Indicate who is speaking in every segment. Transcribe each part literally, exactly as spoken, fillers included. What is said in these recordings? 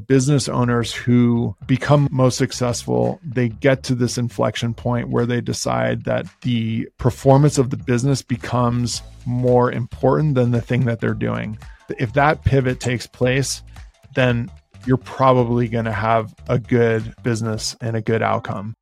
Speaker 1: business owners who become most successful, they get to this inflection point where they decide that the performance of the business becomes more important than the thing that they're doing. If that pivot takes place, then you're probably going to have a good business and a good outcome.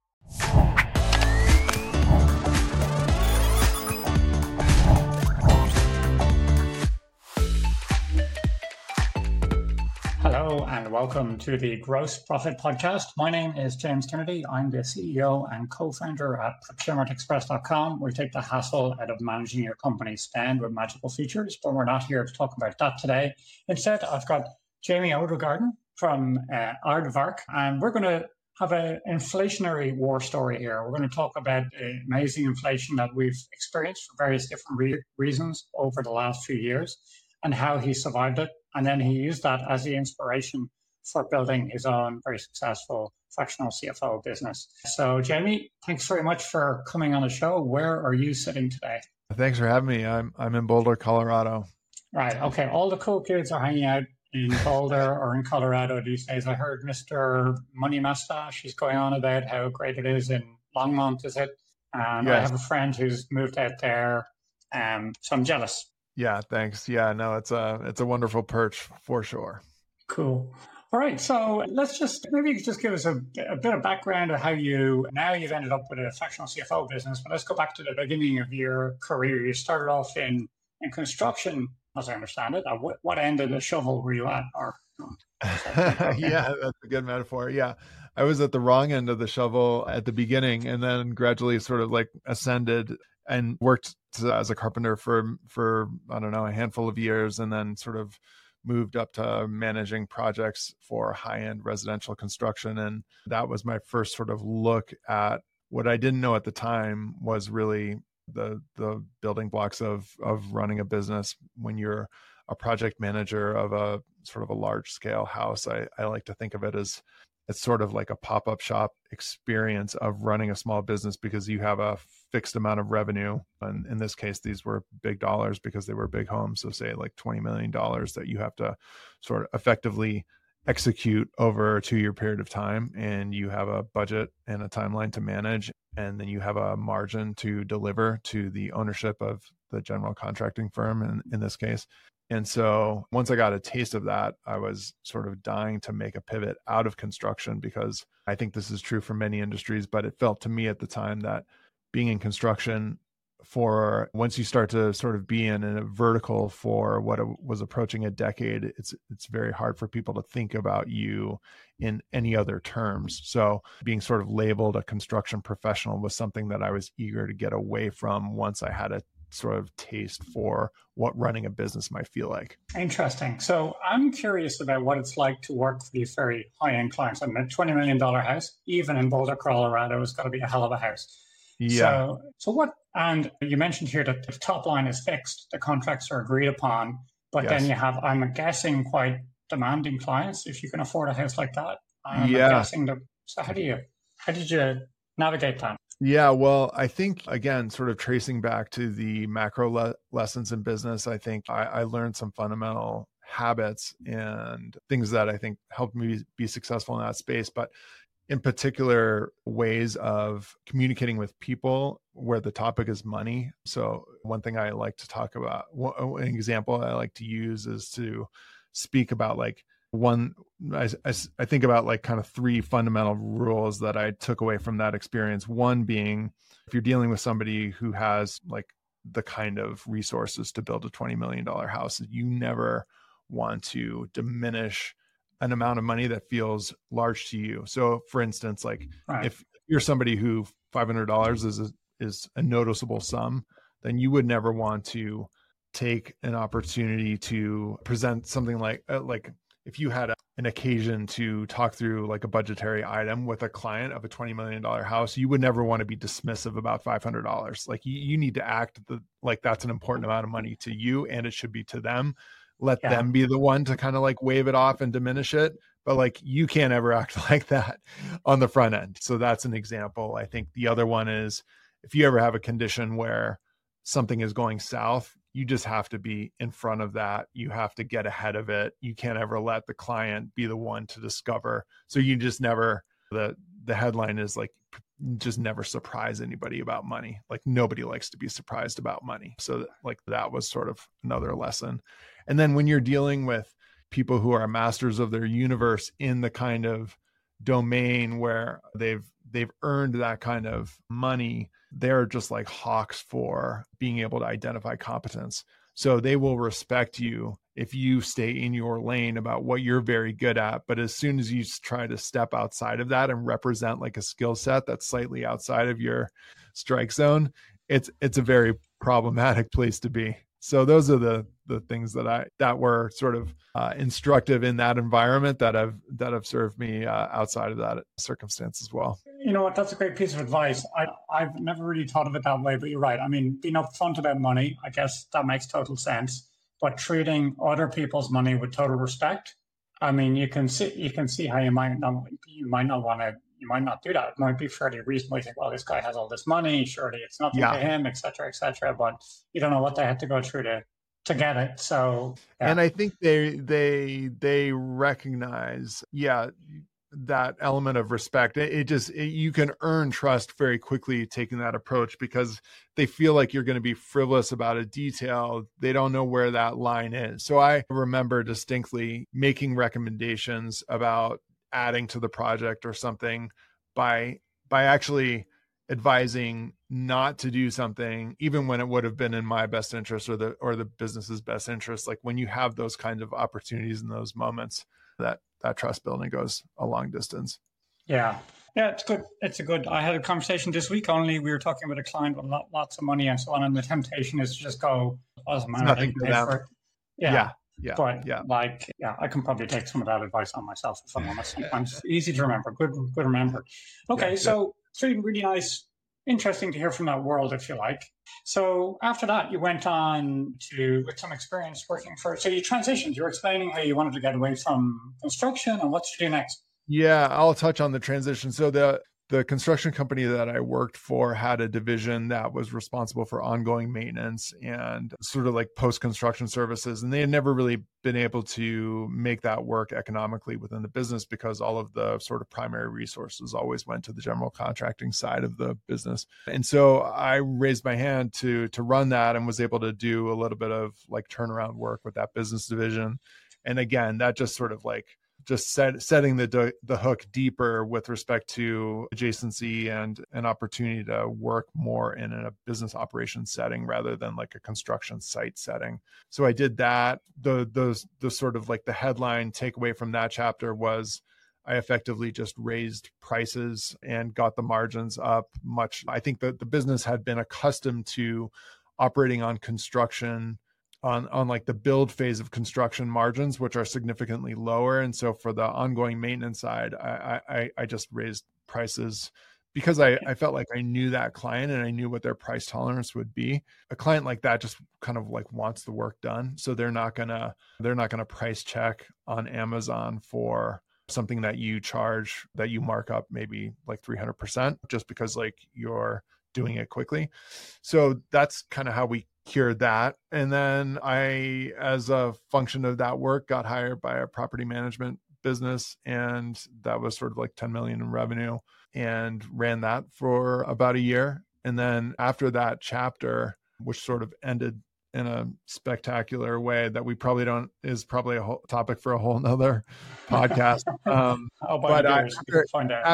Speaker 2: Hello and welcome to the Gross Profit Podcast. My name is James Kennedy. I'm the C E O and co-founder at procurement express dot com. We take the hassle out of managing your company's spend with magical features, but we're not here to talk about that today. Instead, I've got Jamie Odegaarden from uh, Aardvark, and we're going to have an inflationary war story here. We're going to talk about the amazing inflation that we've experienced for various different re- reasons over the last few years and how he survived it. And then he used that as the inspiration for building his own very successful fractional C F O business. So, Jamie, thanks very much for coming on the show. Where are you sitting today?
Speaker 1: Thanks for having me. I'm I'm in Boulder, Colorado.
Speaker 2: Right. Okay. All the cool kids are hanging out in Boulder or in Colorado these days. I heard Mister Money Mustache is going on about how great it is in Longmont, is it? And yes. I have a friend who's moved out there, um, so I'm jealous.
Speaker 1: Yeah, thanks. Yeah, no, it's a it's a wonderful perch for sure.
Speaker 2: Cool. All right, so let's just maybe you could just give us a, a bit of background of how you now you've ended up with a fractional C F O business. But let's go back to the beginning of your career. You started off in in construction, as I understand it. What what end of the shovel were you at? Or
Speaker 1: yeah, that's a good metaphor. Yeah, I was at the wrong end of the shovel at the beginning, and then gradually sort of like ascended and worked as a carpenter for, for, I don't know, a handful of years, and then sort of moved up to managing projects for high-end residential construction. And that was my first sort of look at what I didn't know at the time was really the, the building blocks of, of running a business when you're a project manager of a sort of a large scale house. I, I like to think of it as it's sort of like a pop-up shop experience of running a small business because you have a fixed amount of revenue. And in this case, these were big dollars because they were big homes. So say like twenty million dollars that you have to sort of effectively execute over a two-year period of time. And you have a budget and a timeline to manage. And then you have a margin to deliver to the ownership of the general contracting firm in, in this case. And so once I got a taste of that, I was sort of dying to make a pivot out of construction because I think this is true for many industries, but it felt to me at the time that being in construction for once you start to sort of be in a vertical for what was approaching a decade, it's it's very hard for people to think about you in any other terms. So being sort of labeled a construction professional was something that I was eager to get away from once I had a sort of taste for what running a business might feel like.
Speaker 2: Interesting. So I'm curious about what it's like to work for these very high-end clients. I mean, a twenty million dollars house, even in Boulder, Colorado, is going to be a hell of a house.
Speaker 1: Yeah.
Speaker 2: So, so what, and you mentioned here that the top line is fixed, the contracts are agreed upon, but yes. Then you have, I'm guessing, quite demanding clients if you can afford a house like that. I'm
Speaker 1: yeah.
Speaker 2: guessing the, so how do you, how did you navigate that?
Speaker 1: Yeah, well, I think, again, sort of tracing back to the macro le- lessons in business, I think I, I learned some fundamental habits and things that I think helped me be successful in that space. But in particular, ways of communicating with people where the topic is money. So one thing I like to talk about, an example I like to use is to speak about like one, I, I, I think about like kind of three fundamental rules that I took away from that experience. One being, if you're dealing with somebody who has like the kind of resources to build a twenty million dollars house, you never want to diminish an amount of money that feels large to you. So for instance, like right. if you're somebody who five hundred dollars is a, is a noticeable sum, then you would never want to take an opportunity to present something like, uh, like if you had a, an occasion to talk through like a budgetary item with a client of a twenty million dollars house, you would never want to be dismissive about five hundred dollars. Like you, you need to act the, like that's an important amount of money to you and it should be to them. Let yeah. them be the one to kind of like wave it off and diminish it. But like you can't ever act like that on the front end. So that's an example. I think the other one is if you ever have a condition where something is going south, you just have to be in front of that. You have to get ahead of it. You can't ever let the client be the one to discover. So you just never, the, the headline is like, just never surprise anybody about money. Like nobody likes to be surprised about money. So like that was sort of another lesson. And then when you're dealing with people who are masters of their universe in the kind of domain where they've they've earned that kind of money, they're just like hawks for being able to identify competence. So they will respect you if you stay in your lane about what you're very good at. But as soon as you try to step outside of that and represent like a skill set that's slightly outside of your strike zone, it's it's a very problematic place to be. So those are the the things that I that were sort of uh, instructive in that environment that have that have served me uh, outside of that circumstance as well.
Speaker 2: You know what? That's a great piece of advice. I I've never really thought of it that way, but you're right. I mean, being upfront about money, I guess that makes total sense. But treating other people's money with total respect, I mean, you can see you can see how you might not you might not want to you might not do that. It might be fairly reasonable. You think, well, this guy has all this money, surely it's nothing yeah. to him, et cetera, et cetera. But you don't know what they had to go through to to get it. So
Speaker 1: yeah. And I think they they they recognize, yeah, that element of respect. It, it just it, you can earn trust very quickly taking that approach because they feel like you're going to be frivolous about a detail. They don't know where that line is. So I remember distinctly making recommendations about adding to the project or something by by actually advising not to do something even when it would have been in my best interest or the or the business's best interest. Like when you have those kinds of opportunities in those moments, that that trust building goes a long distance.
Speaker 2: Yeah. Yeah, it's good. It's a good, I had a conversation this week only. We were talking with a client with lot, lots of money and so on. And the temptation is to just go, doesn't matter.
Speaker 1: Nothing for them.
Speaker 2: For yeah.
Speaker 1: yeah. Yeah.
Speaker 2: But
Speaker 1: yeah.
Speaker 2: like, yeah, I can probably take some of that advice on myself if I'm honest. Sometimes easy to remember. Good, good remember. Okay. Yeah, so it's really, really nice. Interesting to hear from that world, if you like. So after that, you went on to, with some experience working for, so you transitioned. You were explaining how you wanted to get away from construction and what you do next.
Speaker 1: Yeah, I'll touch on the transition. So the the construction company that I worked for had a division that was responsible for ongoing maintenance and sort of like post-construction services. And they had never really been able to make that work economically within the business because all of the sort of primary resources always went to the general contracting side of the business. And so I raised my hand to to run that and was able to do a little bit of like turnaround work with that business division. And again, that just sort of like just set, setting the the hook deeper with respect to adjacency and an opportunity to work more in a business operations setting rather than like a construction site setting. So I did that. The those the sort of like the headline takeaway from that chapter was I effectively just raised prices and got the margins up much. I think that the business had been accustomed to operating on construction on, on like the build phase of construction margins, which are significantly lower. And so for the ongoing maintenance side, I, I, I just raised prices because I, I felt like I knew that client and I knew what their price tolerance would be. A client like that just kind of like wants the work done. So they're not gonna, they're not gonna price check on Amazon for something that you charge, that you mark up maybe like three hundred percent just because like you're doing it quickly. So that's kind of how we cured that. And then I, as a function of that work, got hired by a property management business. And that was sort of like ten million in revenue and ran that for about a year. And then after that chapter, which sort of ended in a spectacular way that we probably don't, is probably a whole topic for a whole nother podcast. Um, but I, after,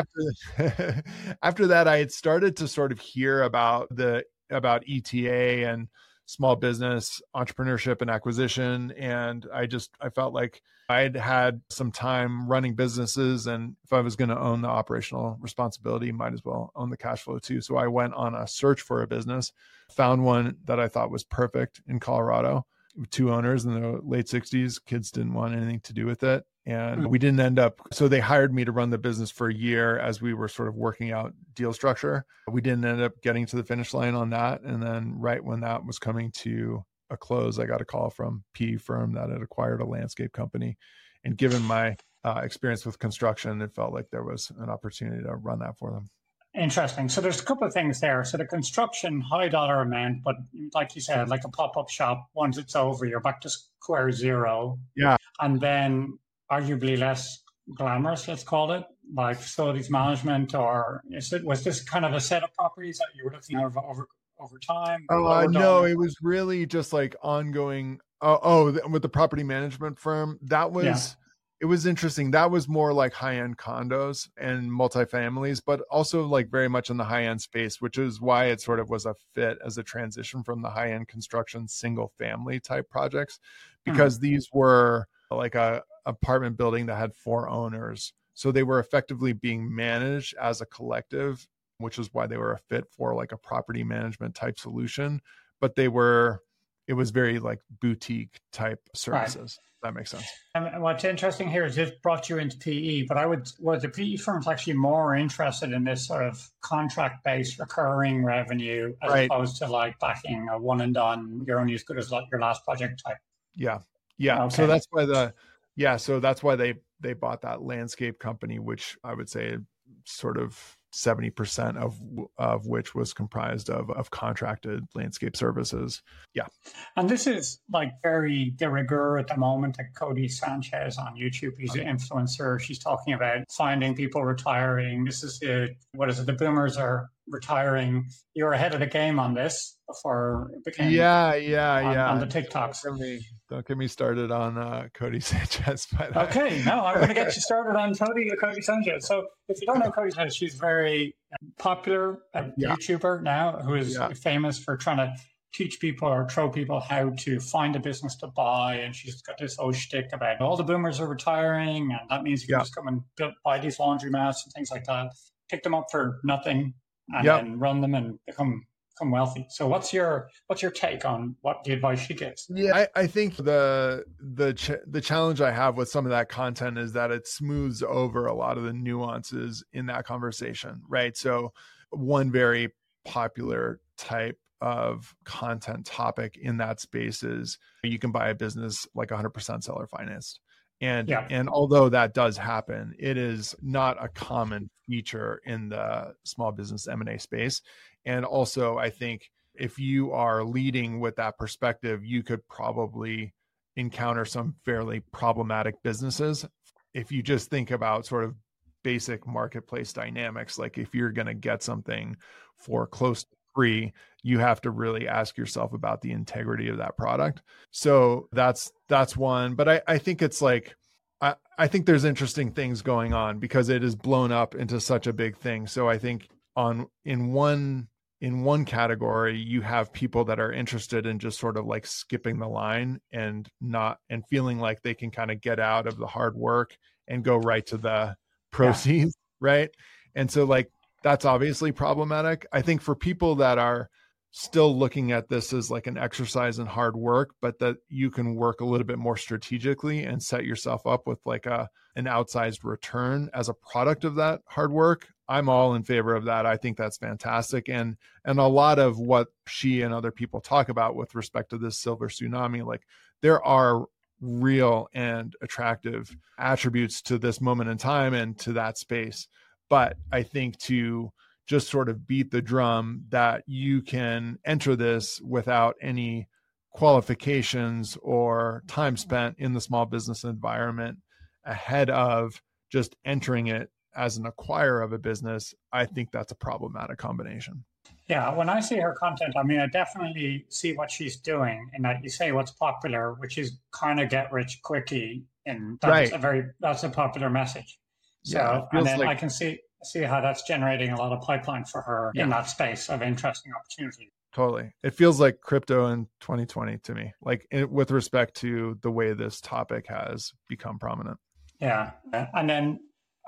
Speaker 1: after, after that, I had started to sort of hear about the, about E T A and small business entrepreneurship and acquisition. And I just, I felt like I'd had some time running businesses. And if I was going to own the operational responsibility, might as well own the cash flow too. So I went on a search for a business, found one that I thought was perfect in Colorado. Two owners in the late sixties, kids didn't want anything to do with it. And we didn't end up, so they hired me to run the business for a year as we were sort of working out deal structure. We didn't end up getting to the finish line on that. And then right when that was coming to a close, I got a call from a P E firm that had acquired a landscape company. And given my uh, experience with construction, it felt like there was an opportunity to run that for them.
Speaker 2: Interesting. So there's a couple of things there. So the construction, high dollar amount, but like you said, like a pop-up shop, once it's over, you're back to square zero.
Speaker 1: Yeah.
Speaker 2: And then arguably less glamorous, let's call it, like facilities management, or is it, was this kind of a set of properties that you were looking at over, over, over time?
Speaker 1: Uh, no, it was really just like ongoing. Uh, oh, with the property management firm, that was... Yeah. It was interesting. That was more like high-end condos and multifamilies, but also like very much in the high-end space, which is why it sort of was a fit as a transition from the high-end construction single family type projects, because mm-hmm. these were like a apartment building that had four owners. So they were effectively being managed as a collective, which is why they were a fit for like a property management type solution. But they were, it was very like boutique type services. Right. That makes sense.
Speaker 2: And what's interesting here is this brought you into P E, but I would, was the P E firms actually more interested in this sort of contract-based recurring revenue as right. opposed to like backing a one and done, you're only as good as your last project type?
Speaker 1: Yeah. Yeah. Okay. So that's why the, yeah. So that's why they, they bought that landscape company, which I would say sort of seventy percent of of which was comprised of of contracted landscape services. Yeah.
Speaker 2: And this is like very de rigueur at the moment. Like Cody Sanchez on YouTube, he's an influencer. She's talking about finding people retiring. This is the, what is it? The boomers are retiring. You're ahead of the game on this before it became
Speaker 1: yeah, yeah,
Speaker 2: on,
Speaker 1: yeah.
Speaker 2: on the TikToks.
Speaker 1: Don't get me, don't get me started on uh, Cody Sanchez. By that.
Speaker 2: Okay, no, I'm going to get you started on Cody, Cody Sanchez. So if you don't know Cody Sanchez, she's very popular uh, yeah. YouTuber now who is yeah. famous for trying to teach people or show people how to find a business to buy. And she's got this whole shtick about all the boomers are retiring, and that means you can yeah. just come and build, buy these laundromats and things like that, pick them up for nothing, and yep. then run them and become become wealthy. So what's your what's your take on what the advice she gives?
Speaker 1: Yeah, I, I think the the ch- the challenge I have with some of that content is that it smooths over a lot of the nuances in that conversation, right? So one very popular type of content topic in that space is you can buy a business like one hundred percent seller financed. And yeah. and although that does happen, it is not a common feature in the small business M and A space. And also, I think if you are leading with that perspective, you could probably encounter some fairly problematic businesses. If you just think about sort of basic marketplace dynamics, like if you're going to get something for close to free, you have to really ask yourself about the integrity of that product. So that's that's one. But I, I think it's like, I, I think there's interesting things going on because it is blown up into such a big thing. So I think on in one in one category, you have people that are interested in just sort of like skipping the line and not and feeling like they can kind of get out of the hard work and go right to the proceeds, yeah. right? And so like that's obviously problematic. I think for people that are still looking at this as like an exercise in hard work, but that you can work a little bit more strategically and set yourself up with like a an outsized return as a product of that hard work, I'm all in favor of that. I think that's fantastic. And and a lot of what she and other people talk about with respect to this silver tsunami, like there are real and attractive attributes to this moment in time and to that space. But I think to just sort of beat the drum that you can enter this without any qualifications or time spent in the small business environment ahead of just entering it as an acquirer of a business, I think that's a problematic combination.
Speaker 2: Yeah, when I see her content, I mean, I definitely see what she's doing, and that you say what's popular, which is kind of get rich quickly, and that's right. a very that's a popular message. So, yeah, and then like... I can see see how that's generating a lot of pipeline for her yeah. in that space of interesting opportunity.
Speaker 1: Totally. It feels like crypto in twenty twenty to me, like it, with respect to the way this topic has become prominent.
Speaker 2: Yeah. And then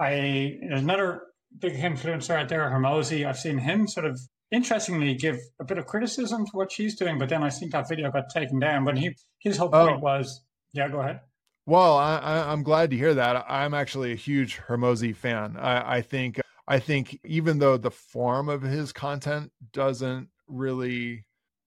Speaker 2: I, there's another big influencer out there, Hormozi. I've seen him sort of interestingly give a bit of criticism to what she's doing, but then I think that video got taken down. But he, his whole point oh. was, yeah, go ahead.
Speaker 1: Well, I, I, I'm glad to hear that. I'm actually a huge Hormozi fan. I, I think I think even though the form of his content doesn't really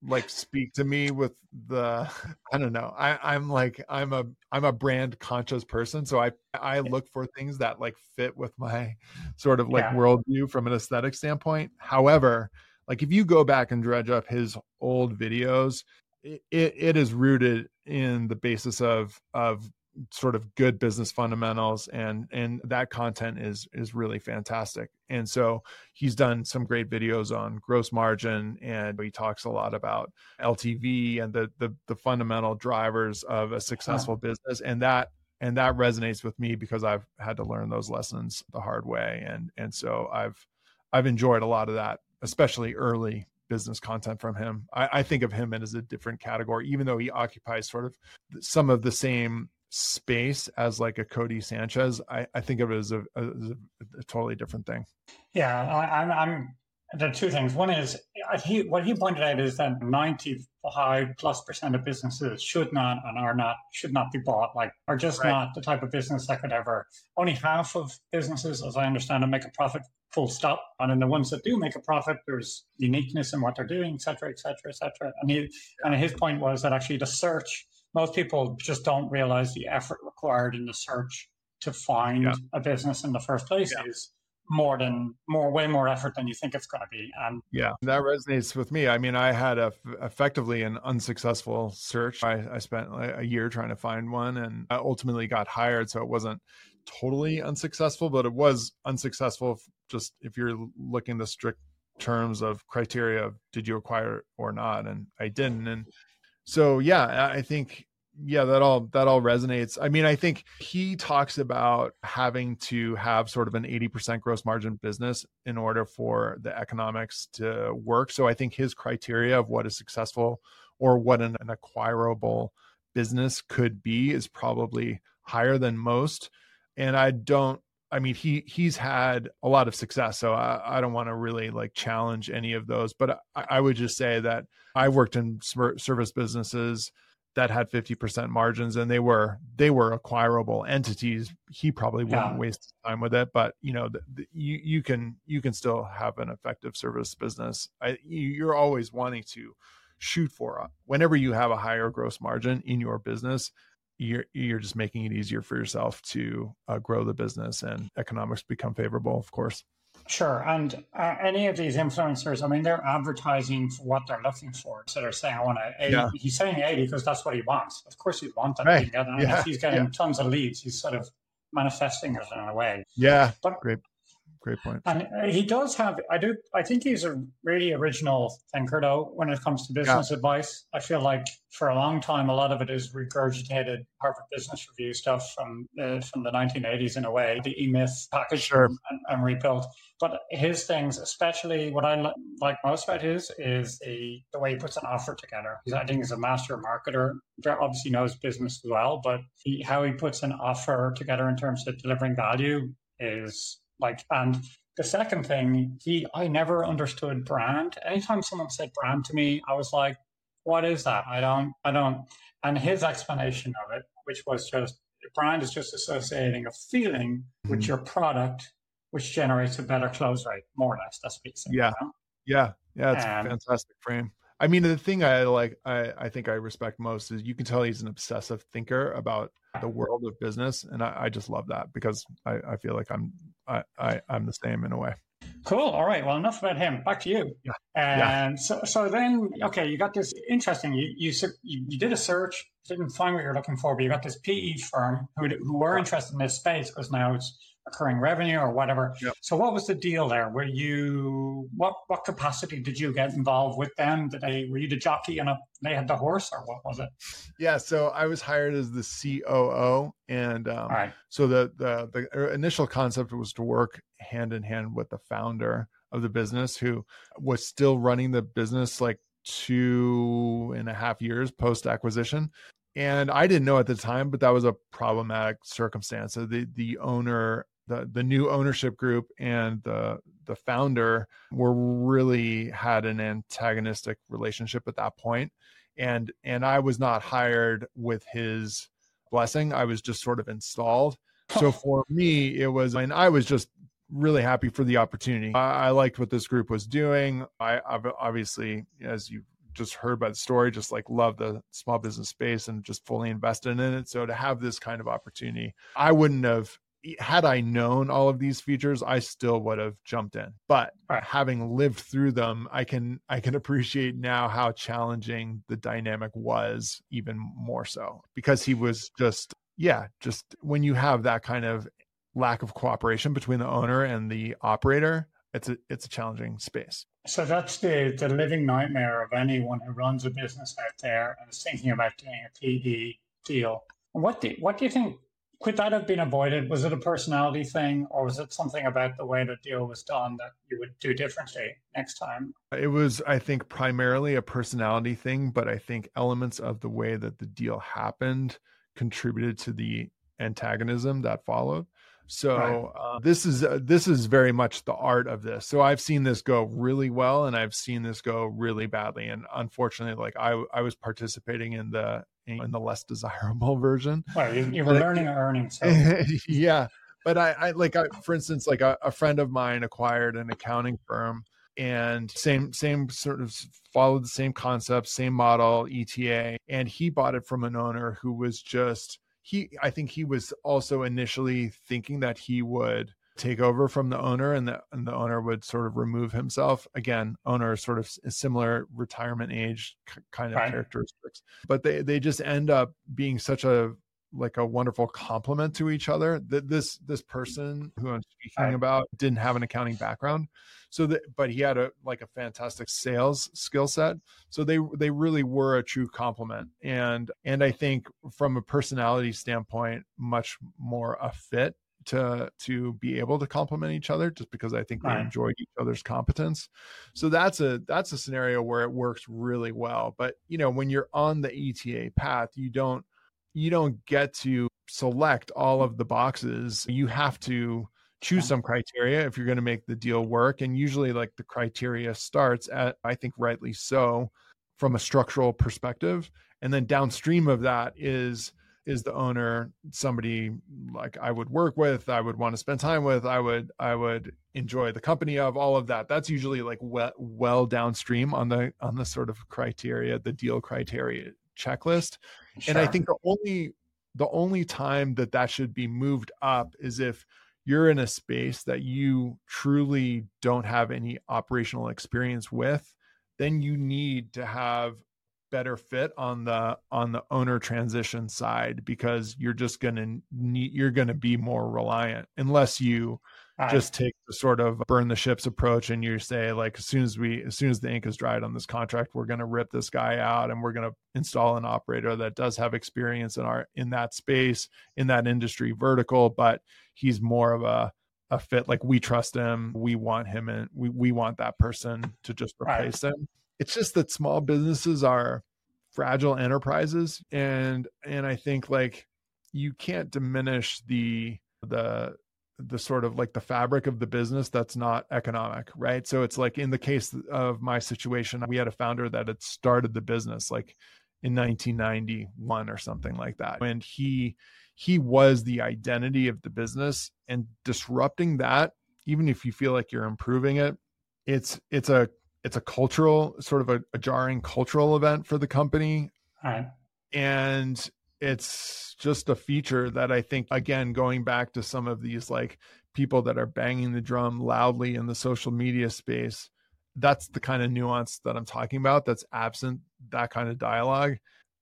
Speaker 1: like speak to me with the, I don't know. I, I'm like, I'm a, I'm a brand conscious person. So I, I look for things that like fit with my sort of like
Speaker 2: Yeah.
Speaker 1: worldview from an aesthetic standpoint. However, like if you go back and dredge up his old videos, it, it is rooted in the basis of, of sort of good business fundamentals, and and that content is is really fantastic. And so he's done some great videos on gross margin, and he talks a lot about L T V and the the, the fundamental drivers of a successful huh. business, and that and that resonates with me because I've had to learn those lessons the hard way, and and so I've I've enjoyed a lot of that, especially early business content from him. I, I think of him as a different category, even though he occupies sort of some of the same space as like a Cody Sanchez. I, I think of it as a, as a, a totally different thing.
Speaker 2: Yeah, I, I'm, I'm, there are two things. One is he, what he pointed out is that ninety-five plus percent of businesses should not and are not, should not be bought, like are just right. not the type of business that could ever, only half of businesses, as I understand it, make a profit, full stop. And in the ones that do make a profit, there's uniqueness in what they're doing, et cetera, et cetera, et cetera. And, he, and his point was that actually the search, most people just don't realize the effort required in the search to find yeah. a business in the first place yeah. is more than more, way more effort than you think it's going to be. And
Speaker 1: yeah, that resonates with me. I mean, I had a effectively an unsuccessful search. I, I spent a year trying to find one, and I ultimately got hired. So it wasn't totally unsuccessful, but it was unsuccessful just if you're looking the strict terms of criteria of did you acquire or not, and I didn't. And so, yeah, I think, yeah, that all, that all resonates. I mean, I think he talks about having to have sort of an eighty percent gross margin business in order for the economics to work. So I think his criteria of what is successful or what an, an acquirable business could be is probably higher than most. And I don't, I mean, he, he's had a lot of success, so I, I don't want to really like challenge any of those, but I, I would just say that I worked in service businesses that had fifty percent margins, and they were, they were acquirable entities. He probably wouldn't yeah. waste time with it, but you know, the, the, you, you can, you can still have an effective service business. I, you're always wanting to shoot for a, whenever you have a higher gross margin in your business, you're you're just making it easier for yourself to uh, grow the business, and economics become favorable, of course.
Speaker 2: Sure. And uh, any of these influencers, I mean, they're advertising for what they're looking for. So they're saying, I want to, yeah. he's saying eighty because that's what he wants. Of course, he wants that.
Speaker 1: Right.
Speaker 2: And
Speaker 1: yeah.
Speaker 2: if he's getting
Speaker 1: yeah.
Speaker 2: tons of leads, he's sort of manifesting it in a way.
Speaker 1: Yeah.
Speaker 2: But,
Speaker 1: great. Great point.
Speaker 2: And he does have, I do, I think he's a really original thinker, though, when it comes to business yeah. advice. I feel like for a long time, a lot of it is regurgitated Harvard Business Review stuff from uh, from the nineteen eighties in a way, the E-Myth package
Speaker 1: sure.
Speaker 2: and, and rebuilt. But his things, especially what I li- like most about his, is the, the way he puts an offer together. He's, I think he's a master marketer, obviously knows business as well, but he, how he puts an offer together in terms of delivering value is like, and the second thing, he, I never understood brand. Anytime someone said brand to me, I was like, what is that? I don't, I don't. And his explanation of it, which was just, brand is just associating a feeling mm-hmm. with your product, which generates a better close rate, more or less. That's what he said.
Speaker 1: Yeah.
Speaker 2: You know?
Speaker 1: Yeah. Yeah. It's
Speaker 2: and,
Speaker 1: a fantastic frame. I mean, the thing I like, I, I think I respect most is you can tell he's an obsessive thinker about the world of business. And I, I just love that because I, I feel like I'm, I, I, I'm the same in a way.
Speaker 2: Cool. All right. Well, enough about him. Back to you.
Speaker 1: Yeah.
Speaker 2: And
Speaker 1: yeah.
Speaker 2: so, so then, okay, you got this interesting, you, you, you, you did a search, didn't find what you're looking for, but you got this P E firm who, who were interested in this space because now it's recurring revenue or whatever.
Speaker 1: Yep.
Speaker 2: So what was the deal there? Were you, what, what capacity did you get involved with them? Did they, were you the jockey and a, they had the horse, or what was it?
Speaker 1: Yeah. So I was hired as the C O O. And um,
Speaker 2: right.
Speaker 1: so the, the, the initial concept was to work hand in hand with the founder of the business, who was still running the business like two and a half years post acquisition. And I didn't know at the time, but that was a problematic circumstance. So the, the owner, the, the new ownership group and the, the founder were really had an antagonistic relationship at that point. And, and I was not hired with his blessing. I was just sort of installed. So for me, it was, and I was just really happy for the opportunity. I, I liked what this group was doing. I I've obviously, as you just heard by the story, just like love the small business space and just fully invested in it. So to have this kind of opportunity, I wouldn't have, had I known all of these features, I still would have jumped in. But
Speaker 2: Right.
Speaker 1: having lived through them, I can I can appreciate now how challenging the dynamic was, even more so, because he was just, yeah, just when you have that kind of lack of cooperation between the owner and the operator, it's a it's a challenging space.
Speaker 2: So that's the, the living nightmare of anyone who runs a business out there and is thinking about doing a P E deal. What do, what do you think, could that have been avoided? Was it a personality thing, or was it something about the way the deal was done that you would do differently next time?
Speaker 1: It was, I think, primarily a personality thing, but I think elements of the way that the deal happened contributed to the antagonism that followed. So right. uh, this is uh, this is very much the art of this. So I've seen this go really well, and I've seen this go really badly. And unfortunately, like I I was participating in the in the less desirable version.
Speaker 2: Well, you, you were learning or earning. So.
Speaker 1: Yeah, but I, I like I, for instance, like a, a friend of mine acquired an accounting firm, and same same sort of followed the same concept, same model, E T A, and he bought it from an owner who was just. He, I think he was also initially thinking that he would take over from the owner, and the, and the owner would sort of remove himself. Again, owner sort of similar retirement age kind of right. characteristics, but they, they just end up being such a, like a wonderful complement to each other. That this, this person who I'm speaking right. about didn't have an accounting background. So that, but he had a, like a fantastic sales skill set. So they, they really were a true complement. And, and I think from a personality standpoint, much more a fit to, to be able to complement each other, just because I think right. they enjoyed each other's competence. So that's a, that's a scenario where it works really well. But, you know, when you're on the E T A path, you don't, you don't get to select all of the boxes. You have to choose some criteria if you're going to make the deal work. And usually like the criteria starts at, I think rightly so, from a structural perspective. And then downstream of that is, is the owner somebody like I would work with, I would want to spend time with, I would, I would enjoy the company of, all of that. That's usually like well, well downstream on the, on the sort of criteria, the deal criteria checklist. Sure. And I think the only, the only time that that should be moved up is if you're in a space that you truly don't have any operational experience with, then you need to have better fit on the on the owner transition side, because you're just going to need, you're going to be more reliant unless you Right. just take the sort of burn the ships approach and you say, like, as soon as we, as soon as the ink is dried on this contract, we're going to rip this guy out and we're going to install an operator that does have experience in our, in that space, in that industry vertical, but he's more of a, a fit. Like, we trust him. We want him, and we, we want that person to just replace right. him. It's just that small businesses are fragile enterprises. And, and I think like you can't diminish the, the, the sort of like the fabric of the business that's not economic, right? So it's like in the case of my situation, we had a founder that had started the business like in nineteen ninety-one or something like that. And he, he was the identity of the business, and disrupting that, even if you feel like you're improving it, it's, it's a, it's a cultural sort of a, a jarring cultural event for the company.
Speaker 2: Right.
Speaker 1: And it's just a feature that I think, again, going back to some of these like people that are banging the drum loudly in the social media space, that's the kind of nuance that I'm talking about that's absent that kind of dialogue.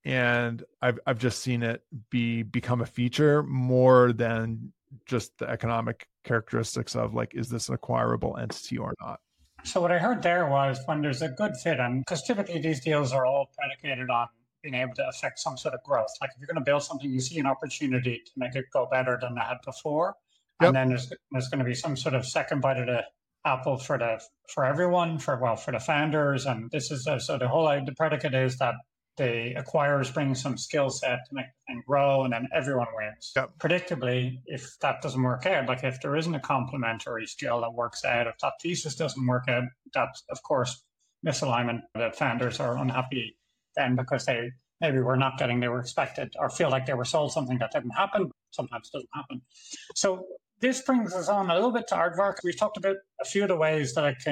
Speaker 1: And I've I've just seen it be become a feature more than just the economic characteristics of like, is this an acquirable entity or not?
Speaker 2: So what I heard there was, when there's a good fit, and because typically these deals are all predicated on being able to affect some sort of growth. Like if you're going to build something, you see an opportunity to make it go better than it had before. Yep. And then there's there's going to be some sort of second bite of the apple for the for everyone, for well, for the founders. And this is a, so the whole the predicate is that the acquirers bring some skill set to make the thing grow, and then everyone wins.
Speaker 1: Yep.
Speaker 2: Predictably, if that doesn't work out, like if there isn't a complementary skill that works out, if that thesis doesn't work out, that's of course misalignment. The founders are unhappy then because they maybe were not getting they were expected, or feel like they were sold something that didn't happen. Sometimes it doesn't happen. So this brings us on a little bit to Aardvark. We've talked about a few of the ways that it can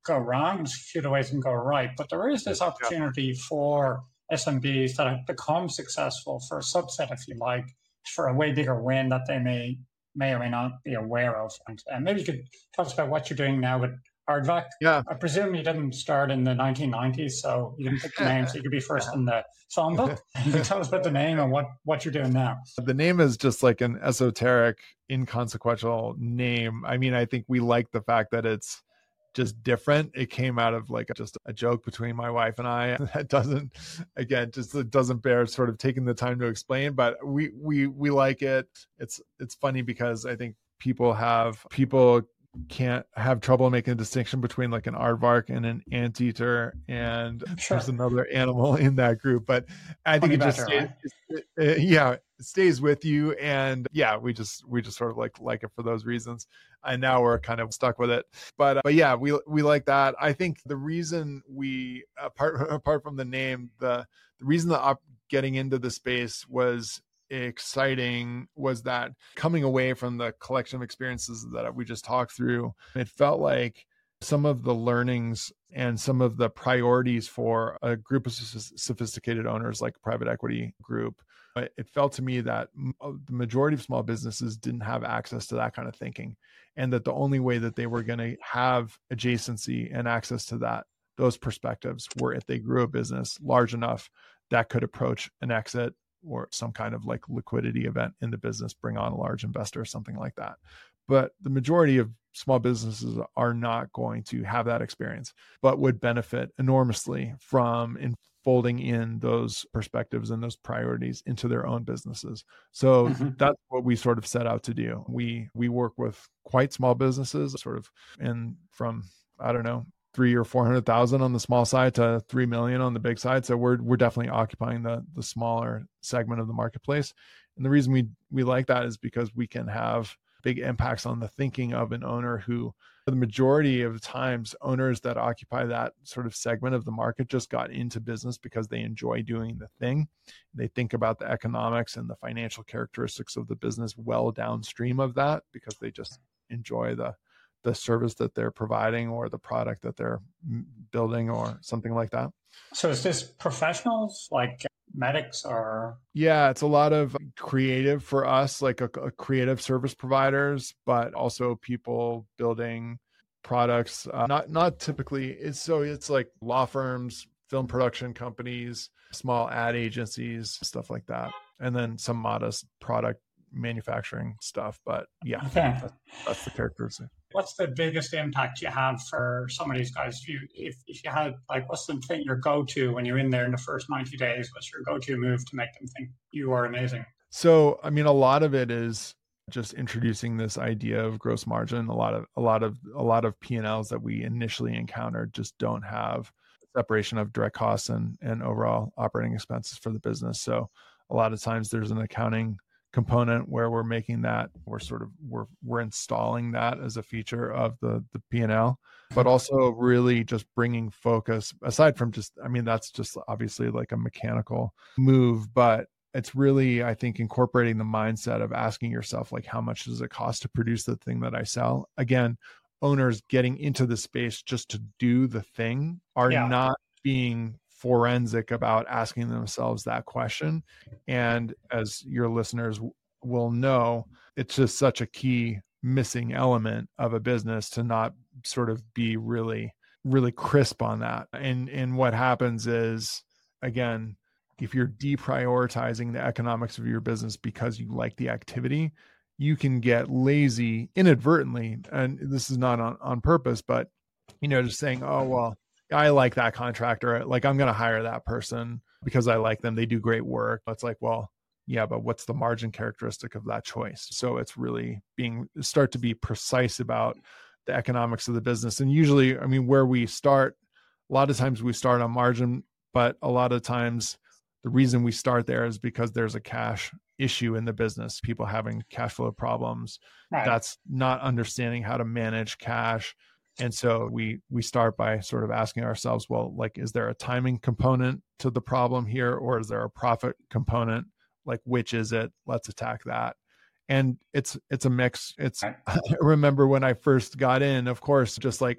Speaker 2: go wrong. There's a few ways it can go right. But there is this opportunity for S M Bs that have become successful for a subset, if you like, for a way bigger win that they may may or may not be aware of. And uh, maybe you could tell us about what you're doing now with Aardvark.
Speaker 1: Yeah.
Speaker 2: I presume you didn't start in the nineteen nineties, so you didn't pick the name, so you could be first in the phone book. You can tell us about the name and what, what you're doing now.
Speaker 1: The name is just like an esoteric, inconsequential name. I mean, I think we like the fact that it's just different. It came out of like just a joke between my wife and I. That doesn't, again, just it doesn't bear sort of taking the time to explain, but we, we, we like it. It's, it's funny because I think people have, people can't have trouble making a distinction between like an aardvark and an anteater, and sure. There's another animal in that group, but I think Funny it just better, stays, right? it, it, yeah, it stays with you. And yeah, we just, we just sort of like, like it for those reasons. And now we're kind of stuck with it, but, uh, but yeah, we, we like that. I think the reason we, apart, apart from the name, the, the reason that op- getting into the space was exciting was that coming away from the collection of experiences that we just talked through, it felt like some of the learnings and some of the priorities for a group of sophisticated owners like private equity group, it felt to me that the majority of small businesses didn't have access to that kind of thinking, and that the only way that they were going to have adjacency and access to that, those perspectives, were if they grew a business large enough that could approach an exit or some kind of like liquidity event in the business, bring on a large investor or something like that. But the majority of small businesses are not going to have that experience, but would benefit enormously from folding in those perspectives and those priorities into their own businesses. So mm-hmm. that's what we sort of set out to do. We, we work with quite small businesses, sort of, and from, I don't know, three or four hundred thousand on the small side to three million on the big side. So we're we're definitely occupying the the smaller segment of the marketplace. And the reason we we like that is because we can have big impacts on the thinking of an owner who, for the majority of times, owners that occupy that sort of segment of the market just got into business because they enjoy doing the thing. They think about the economics and the financial characteristics of the business well downstream of that because they just enjoy the the service that they're providing or the product that they're building or something like that.
Speaker 2: So is this professionals like medics or?
Speaker 1: Yeah, it's a lot of creative for us, like a, a creative service providers, but also people building products. Uh, not not typically. It's so it's like law firms, film production companies, small ad agencies, stuff like that, and then some modest product manufacturing stuff. But yeah,
Speaker 2: okay.
Speaker 1: that's, that's the characteristic.
Speaker 2: What's the biggest impact you have for some of these guys? If you, if, if you had, like, what's the thing your go-to when you're in there in the first ninety days? What's your go-to move to make them think you are amazing?
Speaker 1: So, I mean, a lot of it is just introducing this idea of gross margin. A lot of, a lot of, a lot of P and Ls that we initially encountered just don't have separation of direct costs and, and overall operating expenses for the business. So a lot of times there's an accounting component where we're making that, we're sort of, we're, we're installing that as a feature of the, the P and L, but also really just bringing focus aside from just, I mean, that's just obviously like a mechanical move, but it's really, I think, incorporating the mindset of asking yourself, like, how much does it cost to produce the thing that I sell? Again, owners getting into the space just to do the thing are yeah. not being forensic about asking themselves that question. And as your listeners will know, it's just such a key missing element of a business to not sort of be really, really crisp on that. And, and what happens is, again, if you're deprioritizing the economics of your business because you like the activity, you can get lazy inadvertently. And this is not on, on purpose, but, you know, just saying, oh, well, I like that contractor. Like, I'm going to hire that person because I like them. They do great work. It's like, well, yeah, but what's the margin characteristic of that choice? So it's really being, start to be precise about the economics of the business. And usually, I mean, where we start, a lot of times we start on margin, but a lot of times the reason we start there is because there's a cash issue in the business, people having cash flow problems. Right. That's not understanding how to manage cash. And so we we start by sort of asking ourselves, well, like, is there a timing component to the problem here, or is there a profit component? Like, which is it? Let's attack that. And it's it's a mix. It's I remember when I first got in, of course, just like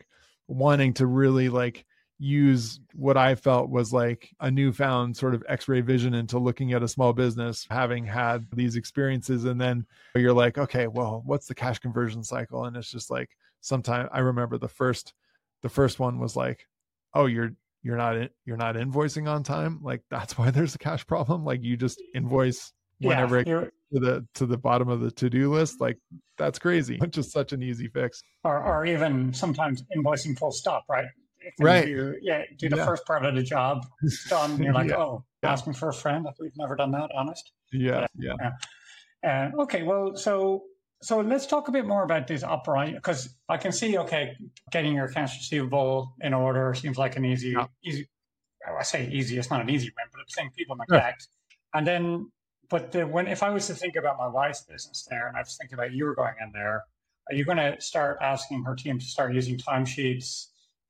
Speaker 1: wanting to really like use what I felt was like a newfound sort of x-ray vision into looking at a small business, having had these experiences. And then you're like, okay, well, what's the cash conversion cycle? And it's just like, sometime I remember the first, the first one was like, oh, you're, you're not, in, you're not invoicing on time. Like that's why there's a cash problem. Like you just invoice whenever
Speaker 2: Yeah,
Speaker 1: it to the, to the bottom of the to-do list. Like that's crazy. Just such an easy fix.
Speaker 2: Or, or even sometimes invoicing full stop, right?
Speaker 1: Right.
Speaker 2: Do, yeah, do the
Speaker 1: yeah.
Speaker 2: first part of the job, it's done. And you're like,
Speaker 1: yeah.
Speaker 2: oh,
Speaker 1: yeah.
Speaker 2: ask me for a friend. We've never done that, honest.
Speaker 1: Yeah, yeah.
Speaker 2: yeah. Uh, okay, well, so so let's talk a bit more about this operation, because I can see, okay, getting your accounts receivable in order seems like an easy, yeah. easy. I say easy. It's not an easy win, but it's thing people neglect. Yeah. And then, but the, when if I was to think about my wife's business there, and I was thinking about you were going in there, are you going to start asking her team to start using timesheets?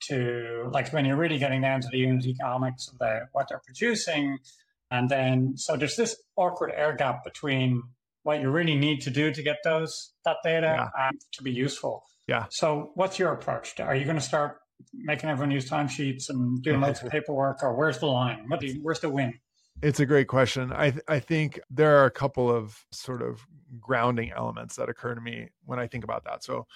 Speaker 2: To like when you're really getting down to the unit economics of the, what they're producing. And then, so there's this awkward air gap between what you really need to do to get those, that data yeah. and to be useful.
Speaker 1: Yeah.
Speaker 2: So what's your approach? Are you going to start making everyone use timesheets and doing loads of paperwork, or where's the line? What do you, where's the win?
Speaker 1: It's a great question. I th- I think there are a couple of sort of grounding elements that occur to me when I think about that. So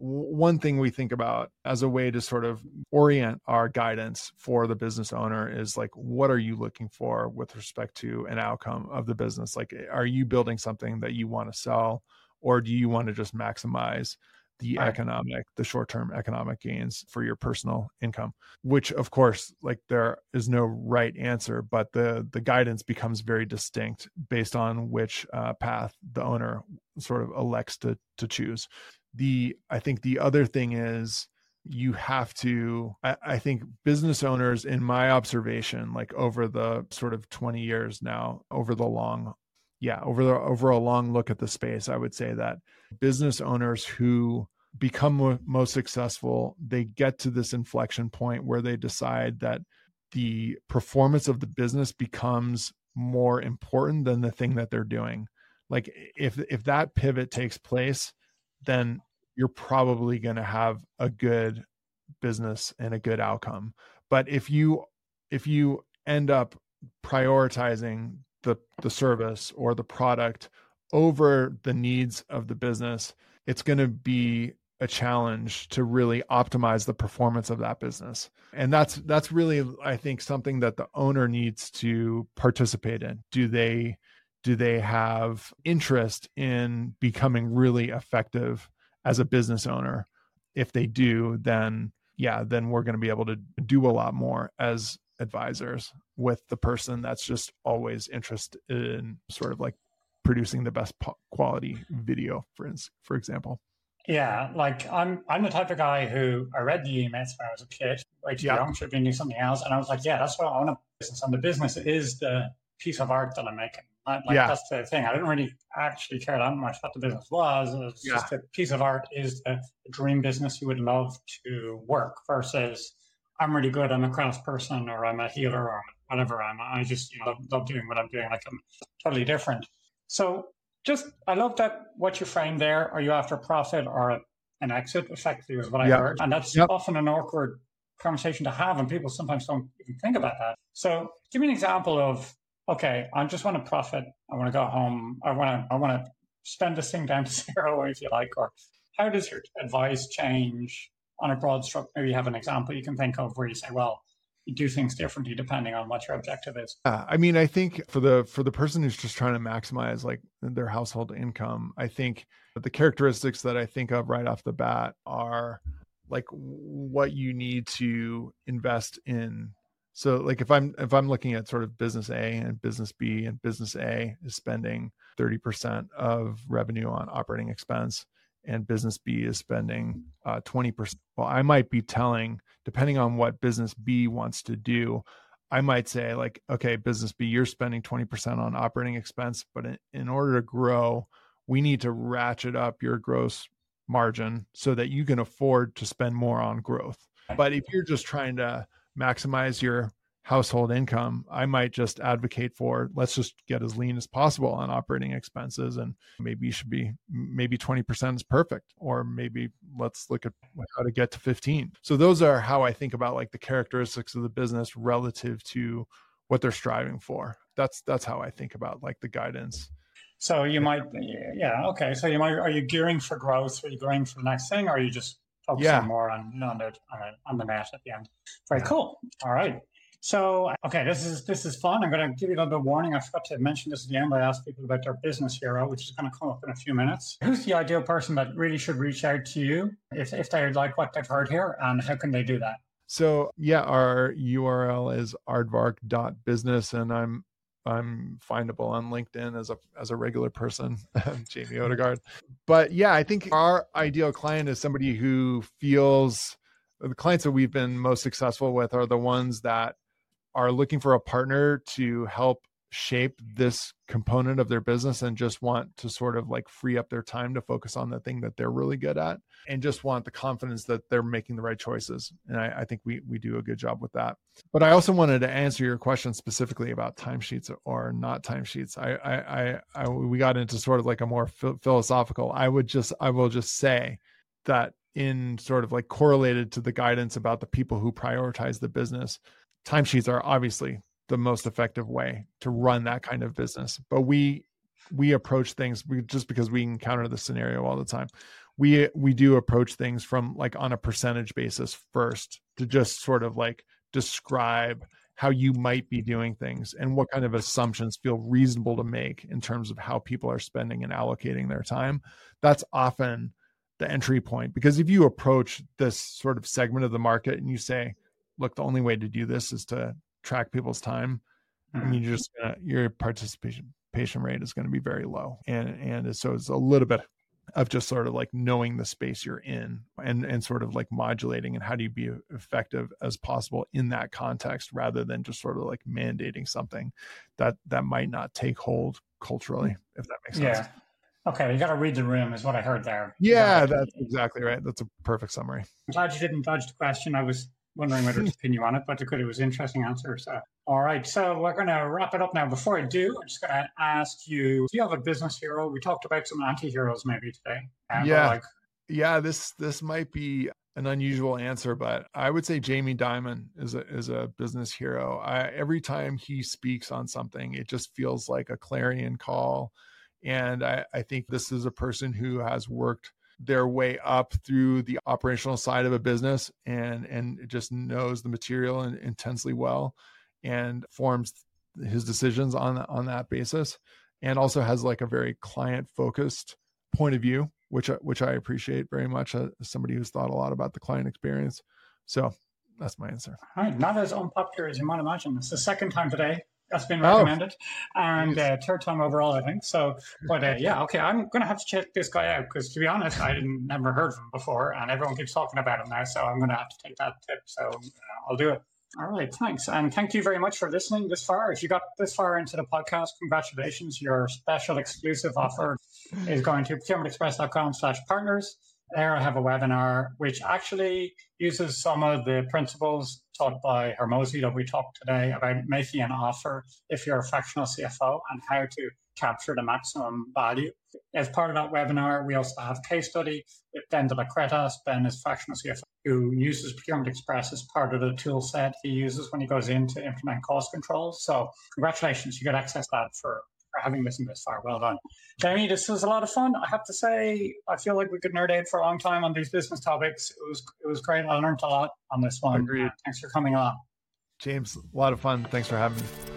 Speaker 1: one thing we think about as a way to sort of orient our guidance for the business owner is like, what are you looking for with respect to an outcome of the business? Like, are you building something that you want to sell, or do you want to just maximize the right. economic, the short-term economic gains for your personal income? Which of course, like there is no right answer, but the, the guidance becomes very distinct based on which uh, path the owner sort of elects to, to choose. The, I think the other thing is you have to, I, I think business owners, in my observation, like over the sort of twenty years now, over the long, yeah, over the, over a long look at the space, I would say that business owners who become mo- most successful, they get to this inflection point where they decide that the performance of the business becomes more important than the thing that they're doing. Like if, if that pivot takes place, then you're probably going to have a good business and a good outcome. But if you, if you end up prioritizing the, the service or the product over the needs of the business, it's going to be a challenge to really optimize the performance of that business. And that's, that's really, I think, something that the owner needs to participate in. Do they, do they have interest in becoming really effective as a business owner? If they do, then yeah, then we're going to be able to do a lot more as advisors with the person that's just always interested in sort of like producing the best po- quality video, for instance, for example.
Speaker 2: Yeah, like I'm I'm the type of guy who, I read the emails when I was a kid, way too yeah. young, should be doing something else. And I was like, yeah, that's what I want to business. And the business is the piece of art that I'm making. Like yeah. that's the thing. I didn't really actually care that much what the business was. It was yeah. just a piece of art is the dream business you would love to work, versus I'm really good, I'm a craft person, or I'm a healer, or whatever I'm. I just you know, love, love doing what I'm doing. Like I'm totally different. So just, I love that what you framed there. Are you after profit or an exit? Effectively is what I yep. heard. And that's yep. often an awkward conversation to have, and people sometimes don't even think about that. So give me an example of, okay, I just want to profit. I want to go home. I want to, I want to spend this thing down to zero, if you like. Or how does your advice change on a broad stroke? Maybe you have an example you can think of where you say, well, you do things differently depending on what your objective is.
Speaker 1: Uh, I mean, I think for the for the person who's just trying to maximize like their household income, I think the characteristics that I think of right off the bat are like what you need to invest in. So like if I'm if I'm looking at sort of business A and business B, and business A is spending thirty percent of revenue on operating expense, and business B is spending uh, twenty percent. Well, I might be telling, depending on what business B wants to do, I might say like, okay, business B, you're spending twenty percent on operating expense, but in, in order to grow, we need to ratchet up your gross margin so that you can afford to spend more on growth. But if you're just trying to maximize your household income, I might just advocate for, let's just get as lean as possible on operating expenses. And maybe you should be, maybe twenty percent is perfect, or maybe let's look at how to get to fifteen. So those are how I think about like the characteristics of the business relative to what they're striving for. That's, that's how I think about like the guidance.
Speaker 2: So you might, yeah, okay. So you might, are you gearing for growth? Are you going for the next thing? Or are you just focusing yeah. more on, on the, on the, on the net at the end? Very yeah. cool. All right. So, okay, this is this is fun. I'm going to give you a little bit of warning. I forgot to mention this at the end. I asked people about their business hero, which is going to come up in a few minutes. Who's the ideal person that really should reach out to you if, if they like what they've heard here, and how can they do that?
Speaker 1: So, yeah, our U R L is aardvark dot business, and I'm I'm findable on LinkedIn as a as a regular person, Jamie Odegaard. But yeah, I think our ideal client is somebody who feels, the clients that we've been most successful with are the ones that are looking for a partner to help shape this component of their business and just want to sort of like free up their time to focus on the thing that they're really good at, and just want the confidence that they're making the right choices. And I, I think we we do a good job with that. But I also wanted to answer your question specifically about timesheets or not timesheets. I, I, I, I we got into sort of like a more philosophical. I would just, I will just say that in sort of like correlated to the guidance about the people who prioritize the business, timesheets are obviously the most effective way to run that kind of business. But we we approach things, we, just because we encounter the scenario all the time, we we do approach things from like on a percentage basis first, to just sort of like describe how you might be doing things and what kind of assumptions feel reasonable to make in terms of how people are spending and allocating their time. That's often the entry point, because if you approach this sort of segment of the market and you say, look, the only way to do this is to track people's time, mm-hmm. I mean, you're just gonna, your participation patient rate is going to be very low. And, and so it's a little bit of just sort of like knowing the space you're in and, and sort of like modulating and how do you be effective as possible in that context, rather than just sort of like mandating something that, that might not take hold culturally, if that makes sense.
Speaker 2: Yeah. Okay, you got to read the room is what I heard there.
Speaker 1: Yeah, that's exactly right. That's a perfect summary.
Speaker 2: I'm glad you didn't dodge the question. I was wondering whether to pin you on it, but it was an interesting answer. So, all right, so we're going to wrap it up now. Before I do, I'm just going to ask you, do you have a business hero? We talked about some anti-heroes maybe today. Um,
Speaker 1: yeah,
Speaker 2: like...
Speaker 1: yeah. This this might be an unusual answer, but I would say Jamie Dimon is a is a business hero. I, every time he speaks on something, it just feels like a clarion call. And I, I think this is a person who has worked their way up through the operational side of a business and, and just knows the material in, intensely well and forms his decisions on, on that basis. And also has like a very client focused point of view, which, which I appreciate very much as somebody who's thought a lot about the client experience. So that's my answer.
Speaker 2: All right. Not as unpopular as you might imagine. It's the second time today that's been recommended, oh, and uh, third time overall, I think. So, but uh, yeah, okay, I'm going to have to check this guy out, because to be honest, I didn't never heard of him before, and everyone keeps talking about him now. So I'm going to have to take that tip. So uh, I'll do it. All right, thanks, and thank you very much for listening this far. If you got this far into the podcast, congratulations! Your special exclusive offer is going to procurement express dot com slash partners. There I have a webinar which actually uses some of the principles taught by Hormozi that we talked today about making an offer if you're a fractional C F O and how to capture the maximum value. As part of that webinar, we also have a case study with Ben de la Cretas. Ben is fractional C F O who uses Procurement Express as part of the tool set he uses when he goes in to implement cost controls. So congratulations, you get access to that for for having listened this far. Well done. Jamie, this was a lot of fun. I have to say, I feel like we could nerd out for a long time on these business topics. It was it was great. I learned a lot on this one.
Speaker 1: Agreed.
Speaker 2: Uh, thanks for coming on.
Speaker 1: James, a lot of fun. Thanks for having me.